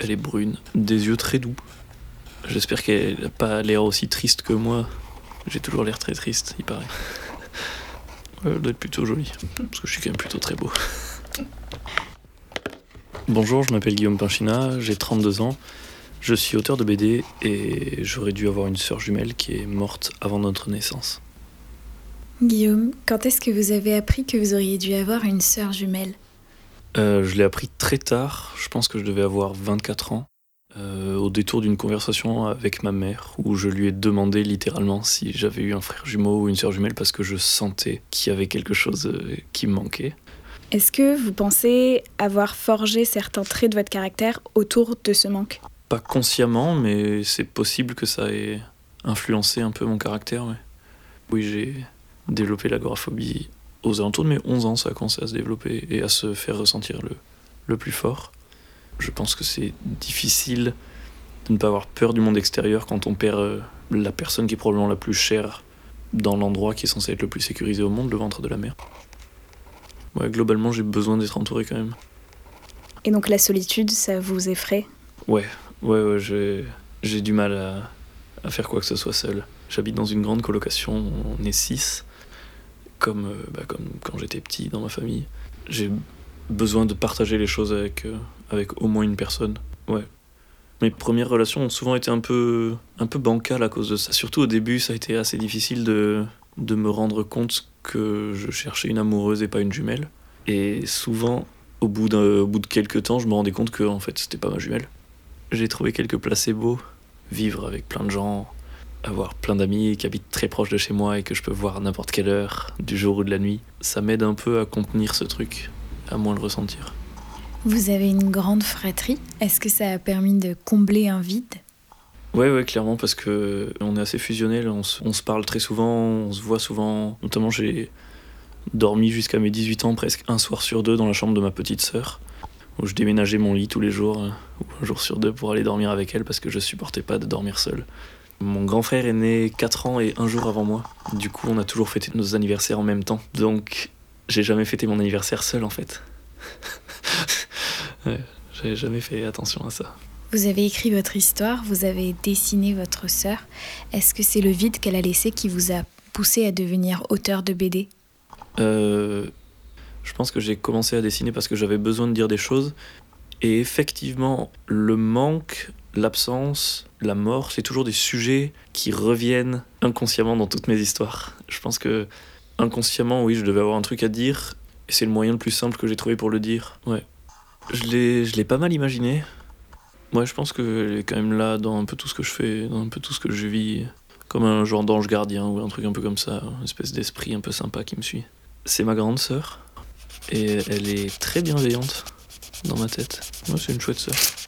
Elle est brune, des yeux très doux. J'espère qu'elle n'a pas l'air aussi triste que moi. J'ai toujours l'air très triste, il paraît. Elle doit être plutôt jolie, parce que je suis quand même plutôt très beau. Bonjour, je m'appelle Guillaume Pinchina, j'ai 32 ans. Je suis auteur de BD et j'aurais dû avoir une sœur jumelle qui est morte avant notre naissance. Guillaume, quand est-ce que vous avez appris que vous auriez dû avoir une sœur jumelle ? Je l'ai appris très tard, je pense que je devais avoir 24 ans, au détour d'une conversation avec ma mère, où je lui ai demandé littéralement si j'avais eu un frère jumeau ou une sœur jumelle parce que je sentais qu'il y avait quelque chose qui me manquait. Est-ce que vous pensez avoir forgé certains traits de votre caractère autour de ce manque ? Pas consciemment, mais c'est possible que ça ait influencé un peu mon caractère. Ouais. Oui, j'ai développé l'agoraphobie aux alentours de mes 11 ans, ça a commencé à se développer et à se faire ressentir le plus fort. Je pense que c'est difficile de ne pas avoir peur du monde extérieur quand on perd la personne qui est probablement la plus chère dans l'endroit qui est censé être le plus sécurisé au monde, le ventre de la mère. Ouais, globalement, j'ai besoin d'être entouré quand même. Et donc la solitude, ça vous effraie ? Ouais, j'ai du mal à faire quoi que ce soit seul. J'habite dans une grande colocation, on est 6, comme quand j'étais petit dans ma famille. J'ai besoin de partager les choses avec au moins une personne. Ouais. Mes premières relations ont souvent été un peu bancales à cause de ça. Surtout au début, ça a été assez difficile de me rendre compte que je cherchais une amoureuse et pas une jumelle. Et souvent, au bout de quelques temps, je me rendais compte que en fait, c'était pas ma jumelle. J'ai trouvé quelques placebos, vivre avec plein de gens, avoir plein d'amis qui habitent très proche de chez moi et que je peux voir à n'importe quelle heure, du jour ou de la nuit. Ça m'aide un peu à contenir ce truc, à moins le ressentir. Vous avez une grande fratrie. Est-ce que ça a permis de combler un vide ? Ouais, clairement, parce que on est assez fusionnels, on se parle très souvent, on se voit souvent. Notamment, j'ai dormi jusqu'à mes 18 ans, presque un soir sur deux, dans la chambre de ma petite sœur, où je déménageais mon lit tous les jours, ou un jour sur deux, pour aller dormir avec elle, parce que je supportais pas de dormir seul. Mon grand frère est né 4 ans et 1 jour avant moi. Du coup, on a toujours fêté nos anniversaires en même temps. Donc, j'ai jamais fêté mon anniversaire seul, en fait. Ouais, j'avais jamais fait attention à ça. Vous avez écrit votre histoire, vous avez dessiné votre sœur. Est-ce que c'est le vide qu'elle a laissé qui vous a poussé à devenir auteur de BD ? Je pense que j'ai commencé à dessiner parce que j'avais besoin de dire des choses. Et effectivement, le manque, l'absence, la mort, c'est toujours des sujets qui reviennent inconsciemment dans toutes mes histoires. Je pense que inconsciemment, oui, je devais avoir un truc à dire. Et c'est le moyen le plus simple que j'ai trouvé pour le dire. Ouais. Je l'ai pas mal imaginé. Ouais, je pense qu'elle est quand même là dans un peu tout ce que je fais, dans un peu tout ce que je vis. Comme un genre d'ange gardien ou un truc un peu comme ça. Une espèce d'esprit un peu sympa qui me suit. C'est ma grande sœur. Et elle est très bienveillante dans ma tête. Ouais, c'est une chouette sœur.